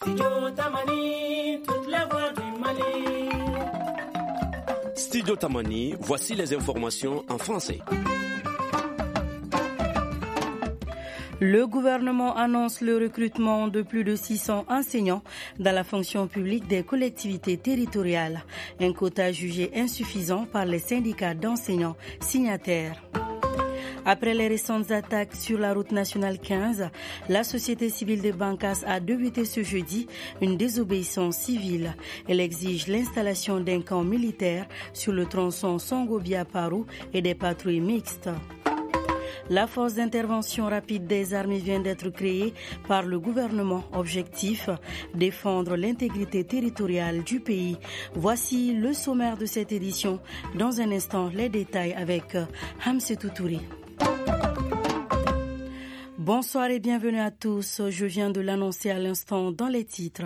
Studio Tamani, toute la voix du Mali. Studio Tamani, voici les informations en français. Le gouvernement annonce le recrutement de plus de 600 enseignants dans la fonction publique des collectivités territoriales, un quota jugé insuffisant par les syndicats d'enseignants signataires. Après les récentes attaques sur la route nationale 15, la société civile de Bankas a débuté ce jeudi une désobéissance civile. Elle exige l'installation d'un camp militaire sur le tronçon Songobia-Paru et des patrouilles mixtes. La force d'intervention rapide des armées vient d'être créée par le gouvernement. Objectif, défendre l'intégrité territoriale du pays. Voici le sommaire de cette édition. Dans un instant, les détails avec Hamsetou Touré. Bonsoir et bienvenue à tous. Je viens de l'annoncer à l'instant dans les titres.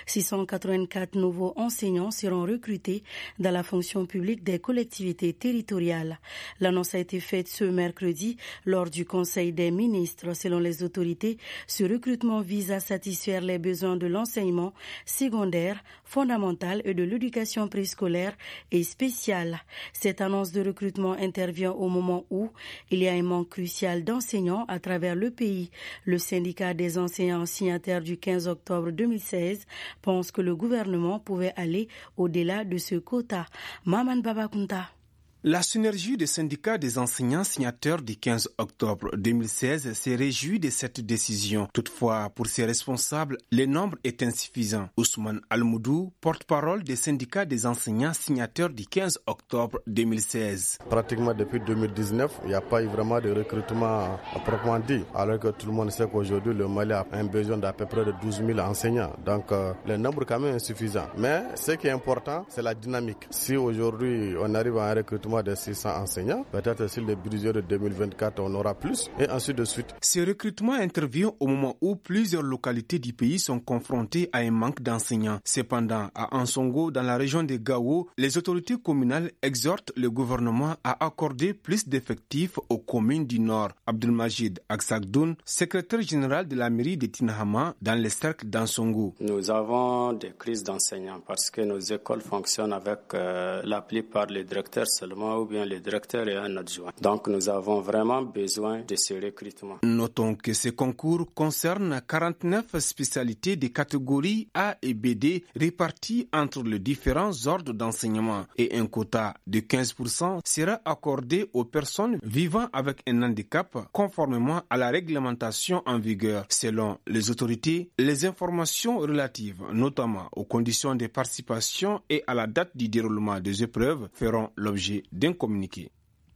684 nouveaux enseignants seront recrutés dans la fonction publique des collectivités territoriales. L'annonce a été faite ce mercredi lors du Conseil des ministres. Selon les autorités, ce recrutement vise à satisfaire les besoins de l'enseignement secondaire, fondamental et de l'éducation préscolaire et spéciale. Cette annonce de recrutement intervient au moment où il y a un manque crucial d'enseignants à travers le pays. Le syndicat des enseignants signataires du 15 octobre 2016 pense que le gouvernement pouvait aller au-delà de ce quota. Maman Babakunta. La synergie des syndicats des enseignants signataires du 15 octobre 2016 s'est réjouie de cette décision. Toutefois, pour ses responsables, le nombre est insuffisant. Ousmane Almoudou, porte-parole des syndicats des enseignants signataires du 15 octobre 2016. Pratiquement depuis 2019, il n'y a pas eu vraiment de recrutement à proprement dit, alors que tout le monde sait qu'aujourd'hui, le Mali a un besoin d'à peu près de 12 000 enseignants. Donc, le nombre est quand même insuffisant. Mais ce qui est important, c'est la dynamique. Si aujourd'hui, on arrive à un recrutement de 600 enseignants. Peut-être sur le budget de 2024, on aura plus et ainsi de suite. Ce recrutement intervient au moment où plusieurs localités du pays sont confrontées à un manque d'enseignants. Cependant, à Ansongo, dans la région de Gao, les autorités communales exhortent le gouvernement à accorder plus d'effectifs aux communes du Nord. Abdelmajid Aksakdoun, secrétaire général de la mairie de Tinahama, dans le cercle d'Ansongo. Nous avons des crises d'enseignants parce que nos écoles fonctionnent avec l'appli par les directeurs seulement ou bien le directeur et un adjoint. Donc nous avons vraiment besoin de ce recrutement. Notons que ce concours concerne 49 spécialités des catégories A et BD réparties entre les différents ordres d'enseignement et un quota de 15% sera accordé aux personnes vivant avec un handicap conformément à la réglementation en vigueur. Selon les autorités, les informations relatives notamment aux conditions de participation et à la date du déroulement des épreuves feront l'objet d'un communiqué.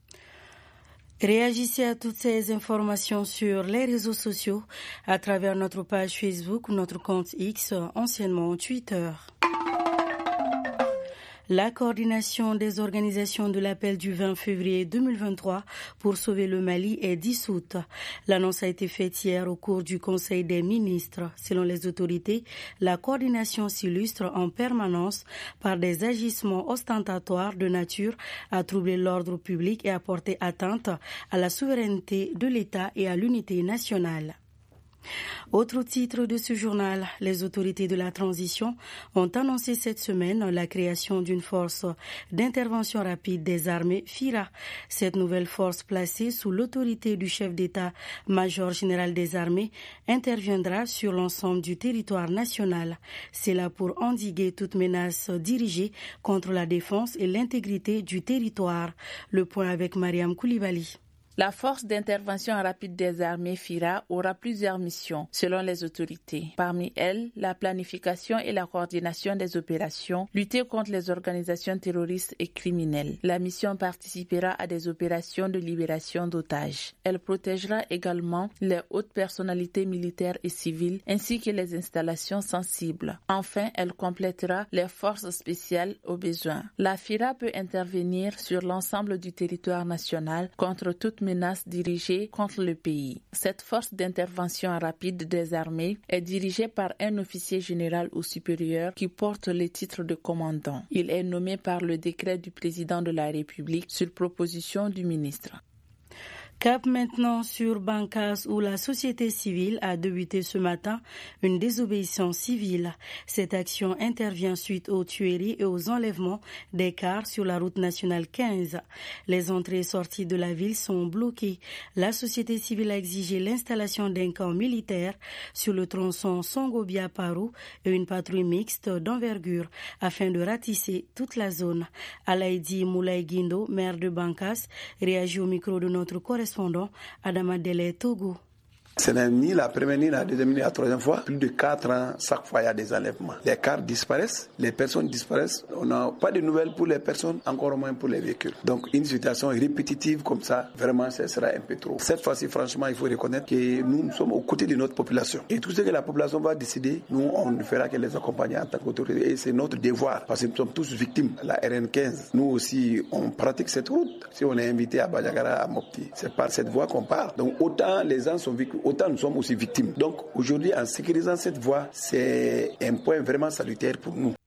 Réagissez à toutes ces informations sur les réseaux sociaux à travers notre page Facebook ou notre compte X, anciennement Twitter. La coordination des organisations de l'appel du 20 février 2023 pour sauver le Mali est dissoute. L'annonce a été faite hier au cours du Conseil des ministres. Selon les autorités, la coordination s'illustre en permanence par des agissements ostentatoires de nature à troubler l'ordre public et à porter atteinte à la souveraineté de l'État et à l'unité nationale. Autre titre de ce journal, les autorités de la transition ont annoncé cette semaine la création d'une force d'intervention rapide des armées FIRA. Cette nouvelle force placée sous l'autorité du chef d'État-major général des armées interviendra sur l'ensemble du territoire national. C'est là pour endiguer toute menace dirigée contre la défense et l'intégrité du territoire. Le point avec Mariam Koulibaly. La force d'intervention rapide des armées FIRA aura plusieurs missions, selon les autorités. Parmi elles, la planification et la coordination des opérations, lutter contre les organisations terroristes et criminelles. La mission participera à des opérations de libération d'otages. Elle protégera également les hautes personnalités militaires et civiles, ainsi que les installations sensibles. Enfin, elle complétera les forces spéciales au besoin. La FIRA peut intervenir sur l'ensemble du territoire national contre toute menace dirigée contre le pays. Cette force d'intervention rapide des armées est dirigée par un officier général ou supérieur qui porte le titre de commandant. Il est nommé par le décret du président de la République sur proposition du ministre. Cap maintenant sur Bankas où la société civile a débuté ce matin une désobéissance civile. Cette action intervient suite aux tueries et aux enlèvements des cars sur la route nationale 15. Les entrées et sorties de la ville sont bloquées. La société civile a exigé l'installation d'un camp militaire sur le tronçon Songobia-Paru et une patrouille mixte d'envergure afin de ratisser toute la zone. Alaïdi Moulay Guindo, maire de Bankas, réagit au micro de notre correspondant Adama Dele Togo. Ce n'est ni la première, ni la deuxième, ni la troisième fois. Plus de 4 ans, chaque fois, il y a des enlèvements. Les cars disparaissent, les personnes disparaissent. On n'a pas de nouvelles pour les personnes, encore moins pour les véhicules. Donc, une situation répétitive comme ça, vraiment, ce sera un peu trop. Cette fois-ci, franchement, il faut reconnaître que nous sommes aux côtés de notre population. Et tout ce que la population va décider, nous, on ne fera que les accompagner en tant qu'autorité. Et c'est notre devoir, parce que nous sommes tous victimes. La RN15, nous aussi, on pratique cette route. Si on est invité à Badiagara, à Mopti, c'est par cette voie qu'on part. Donc, autant les gens sont victimes, autant nous sommes aussi victimes. Donc aujourd'hui, en sécurisant cette voie, c'est un point vraiment salutaire pour nous.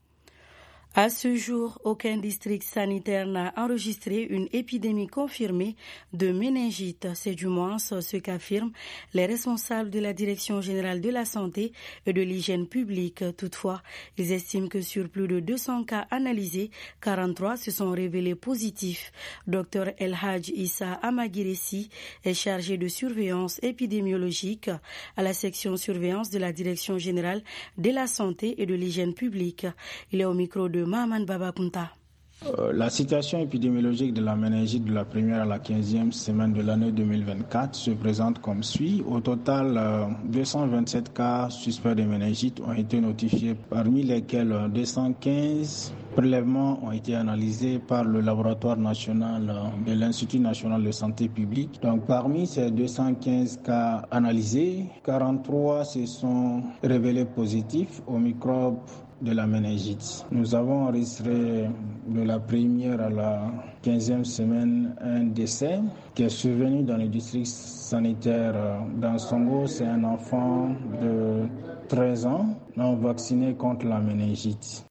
À ce jour, aucun district sanitaire n'a enregistré une épidémie confirmée de méningite. C'est du moins ce qu'affirment les responsables de la Direction générale de la santé et de l'hygiène publique. Toutefois, ils estiment que sur plus de 200 cas analysés, 43 se sont révélés positifs. Dr El Hadj Issa Amagiresi est chargé de surveillance épidémiologique à la section surveillance de la Direction générale de la santé et de l'hygiène publique. Il est au micro de Maman Babakunta. La situation épidémiologique de la méningite de la première à la 15e semaine de l'année 2024 se présente comme suit. Au total, 227 cas suspects de méningite ont été notifiés, parmi lesquels 215 prélèvements ont été analysés par le laboratoire national de l'Institut national de santé publique. Donc, parmi ces 215 cas analysés, 43 se sont révélés positifs au microbe de la méningite. Nous avons enregistré de la première à la 15e semaine un décès qui est survenu dans le district sanitaire d'Ansongo. C'est un enfant de 13 ans non vacciné contre la méningite.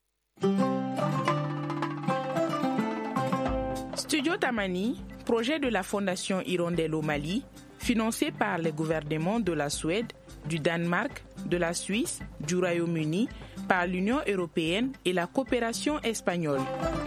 Studio Tamani, projet de la Fondation Hirondelle au Mali, financé par les gouvernements de la Suède, du Danemark, de la Suisse, du Royaume-Uni, par l'Union européenne et la coopération espagnole.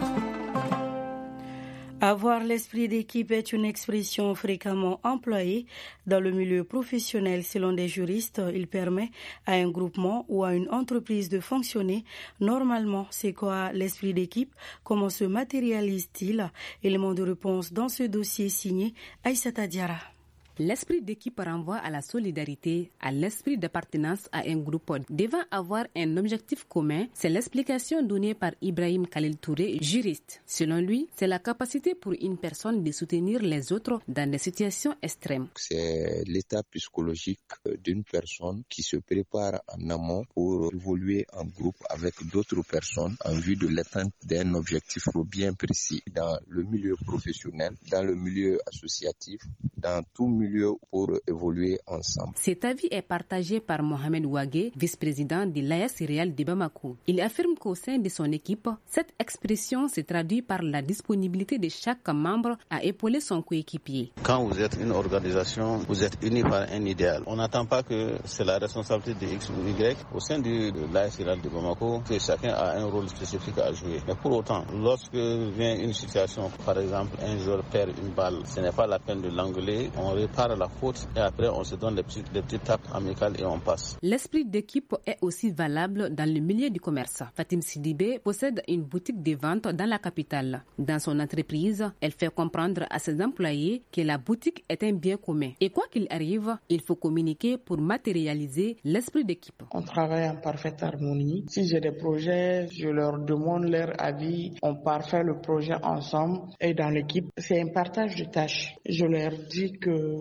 Avoir l'esprit d'équipe est une expression fréquemment employée dans le milieu professionnel. Selon des juristes, il permet à un groupement ou à une entreprise de fonctionner normalement. C'est quoi l'esprit d'équipe? Comment se matérialise-t-il? Élément de réponse dans ce dossier signé Aïssata Diarra. L'esprit d'équipe renvoie à la solidarité, à l'esprit d'appartenance à un groupe devant avoir un objectif commun. C'est l'explication donnée par Ibrahim Khalil Touré, juriste. Selon lui, c'est la capacité pour une personne de soutenir les autres dans des situations extrêmes. C'est l'état psychologique d'une personne qui se prépare en amont pour évoluer en groupe avec d'autres personnes en vue de l'atteinte d'un objectif bien précis dans le milieu professionnel, dans le milieu associatif, dans tout milieu pour évoluer ensemble. Cet avis est partagé par Mohamed Ouagé, vice-président de l'AS Real de Bamako. Il affirme qu'au sein de son équipe, cette expression se traduit par la disponibilité de chaque membre à épauler son coéquipier. Quand vous êtes une organisation, vous êtes unis par un idéal. On n'attend pas que c'est la responsabilité de X ou Y. Au sein de l'AS Real de Bamako, que chacun a un rôle spécifique à jouer. Mais pour autant, lorsque vient une situation, par exemple, un joueur perd une balle, ce n'est pas la peine de l'engueuler. On répare la faute et après on se donne des petites tapes amicales et on passe. L'esprit d'équipe est aussi valable dans le milieu du commerce. Fatim Sidibé possède une boutique de vente dans la capitale. Dans son entreprise, elle fait comprendre à ses employés que la boutique est un bien commun. Et quoi qu'il arrive, il faut communiquer pour matérialiser l'esprit d'équipe. On travaille en parfaite harmonie. Si j'ai des projets, je leur demande leur avis. On parfait le projet ensemble et dans l'équipe, c'est un partage de tâches. Je leur dis que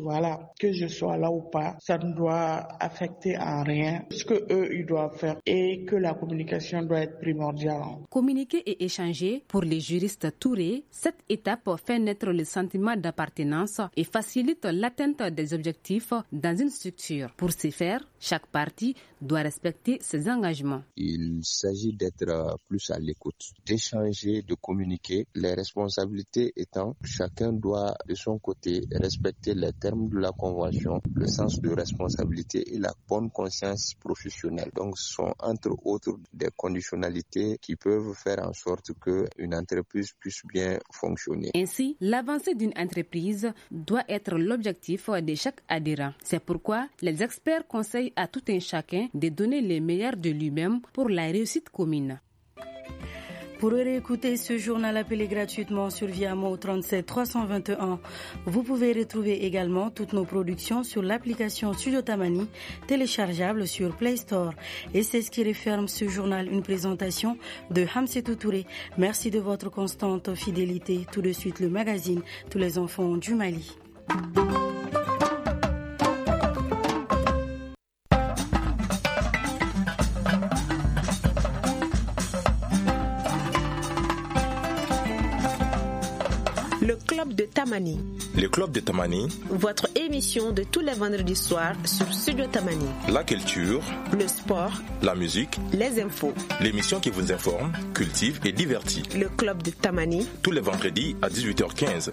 voilà, que je sois là ou pas, ça ne doit affecter en rien ce que eux ils doivent faire et que la communication doit être primordiale. Communiquer et échanger, pour les juristes Touré, cette étape fait naître le sentiment d'appartenance et facilite l'atteinte des objectifs dans une structure. Pour ce faire, chaque partie doit respecter ses engagements. Il s'agit d'être plus à l'écoute, d'échanger, de communiquer. Les responsabilités étant, chacun doit de son côté respecter les termes de la convention, le sens de responsabilité et la bonne conscience professionnelle. Donc, ce sont entre autres des conditionnalités qui peuvent faire en sorte qu'une entreprise puisse bien fonctionner. Ainsi, l'avancée d'une entreprise doit être l'objectif de chaque adhérent. C'est pourquoi les experts conseillent à tout un chacun de donner le meilleur de lui-même pour la réussite commune. Pour réécouter ce journal appelé gratuitement sur Viamo 37 321, vous pouvez retrouver également toutes nos productions sur l'application Studio Tamani, téléchargeable sur Play Store. Et c'est ce qui referme ce journal, une présentation de Hamsetou Touré. Merci de votre constante fidélité. Tout de suite, le magazine Tous les enfants du Mali. Le Club de Tamani. Le Club de Tamani. Votre émission de tous les vendredis soirs sur Studio Tamani. La culture. Le sport. La musique. Les infos. L'émission qui vous informe, cultive et divertit. Le Club de Tamani. Tous les vendredis à 18h15.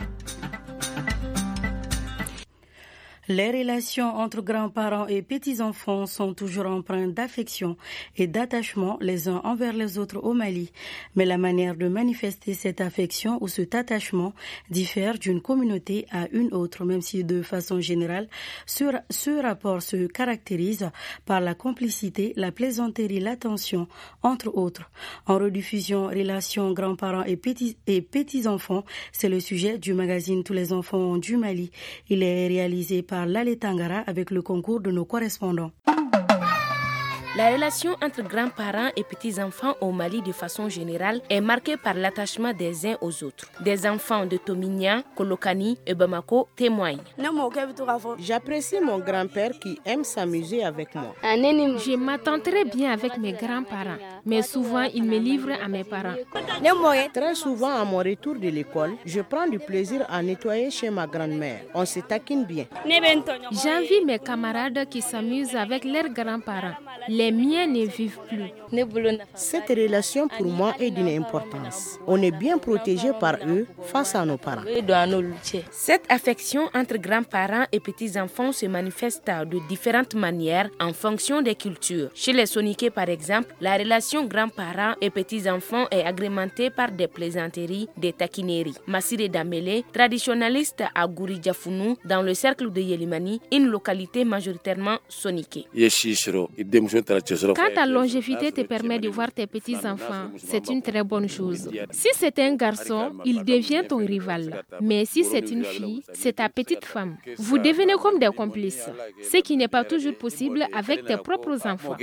Les relations entre grands-parents et petits-enfants sont toujours empreintes d'affection et d'attachement les uns envers les autres au Mali. Mais la manière de manifester cette affection ou cet attachement diffère d'une communauté à une autre, même si de façon générale, ce rapport se caractérise par la complicité, la plaisanterie, l'attention, entre autres. En rediffusion, relations grands-parents et petits-enfants, c'est le sujet du magazine Tous les enfants du Mali. Il est réalisé par Lale Tangara avec le concours de nos correspondants. La relation entre grands-parents et petits-enfants au Mali de façon générale est marquée par l'attachement des uns aux autres. Des enfants de Tomignan, Kolokani et Bamako témoignent. J'apprécie mon grand-père qui aime s'amuser avec moi. Je m'attends très bien avec mes grands-parents, mais souvent ils me livrent à mes parents. Très souvent à mon retour de l'école, je prends du plaisir à nettoyer chez ma grand-mère. On se taquine bien. J'envie mes camarades qui s'amusent avec leurs grands-parents. Les miens ne vivent plus. Cette relation pour moi est d'une importance. On est bien protégé par eux face à nos parents. Cette affection entre grands-parents et petits-enfants se manifeste de différentes manières en fonction des cultures. Chez les Soniké, par exemple, la relation grands-parents et petits-enfants est agrémentée par des plaisanteries, des taquineries. Massire Damele, traditionnaliste à Gouri-Diafounou, dans le cercle de Yelimani, une localité majoritairement Soniké. Quand ta longévité te permet de voir tes petits-enfants, c'est une très bonne chose. Si c'est un garçon, il devient ton rival. Mais si c'est une fille, c'est ta petite femme. Vous devenez comme des complices, ce qui n'est pas toujours possible avec tes propres enfants.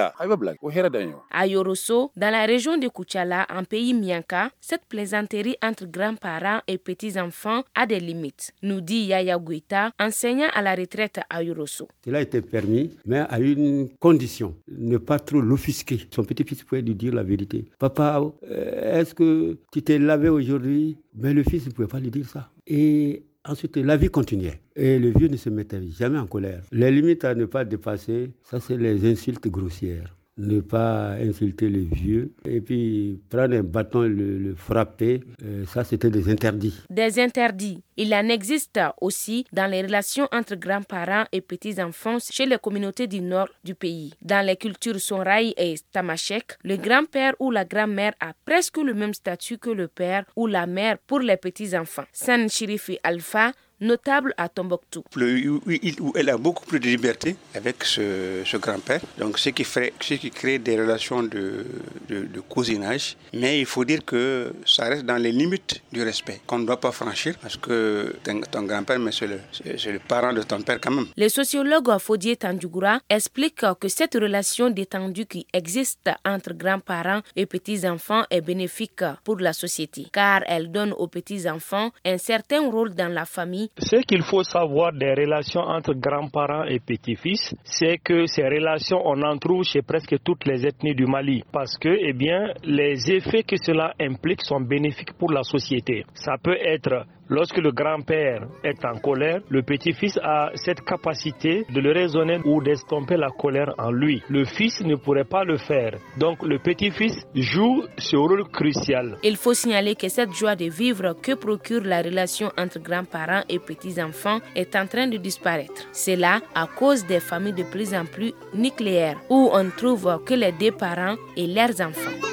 À Yorosso, dans la région de Koutiala, en pays Mianka, cette plaisanterie entre grands-parents et petits-enfants a des limites, nous dit Yaya Guita, enseignant à la retraite à Yorosso. Cela était permis, mais à une condition, ne pas trop l'offusquer. Son petit-fils pouvait lui dire la vérité. Papa, est-ce que tu t'es lavé aujourd'hui? Mais le fils ne pouvait pas lui dire ça. Et ensuite, la vie continuait. Et le vieux ne se mettait jamais en colère. Les limites à ne pas dépasser, ça c'est les insultes grossières. Ne pas insulter les vieux et puis prendre un bâton, le frapper, ça c'était des interdits. Des interdits. Il en existe aussi dans les relations entre grands-parents et petits-enfants chez les communautés du nord du pays. Dans les cultures Sonraï et Tamashek, le grand-père ou la grand-mère a presque le même statut que le père ou la mère pour les petits-enfants. San Chirifi Alpha, notable à Tombouctou. Elle a beaucoup plus de liberté avec ce grand-père, donc ce qui crée des relations de cousinage, mais il faut dire que ça reste dans les limites du respect qu'on ne doit pas franchir parce que ton grand-père, mais c'est le parent de ton père quand même. Le sociologue Fodié Tandjougoura explique que cette relation détendue qui existe entre grands-parents et petits-enfants est bénéfique pour la société car elle donne aux petits-enfants un certain rôle dans la famille Ce qu'il faut savoir des relations entre grands-parents et petits-fils, c'est que ces relations, on en trouve chez presque toutes les ethnies du Mali. Parce que, les effets que cela implique sont bénéfiques pour la société. Ça peut être lorsque le grand-père est en colère, le petit-fils a cette capacité de le raisonner ou d'estomper la colère en lui. Le fils ne pourrait pas le faire. Donc le petit-fils joue ce rôle crucial. Il faut signaler que cette joie de vivre que procure la relation entre grands-parents et petits-enfants est en train de disparaître. C'est là à cause des familles de plus en plus nucléaires où on trouve que les deux parents et leurs enfants.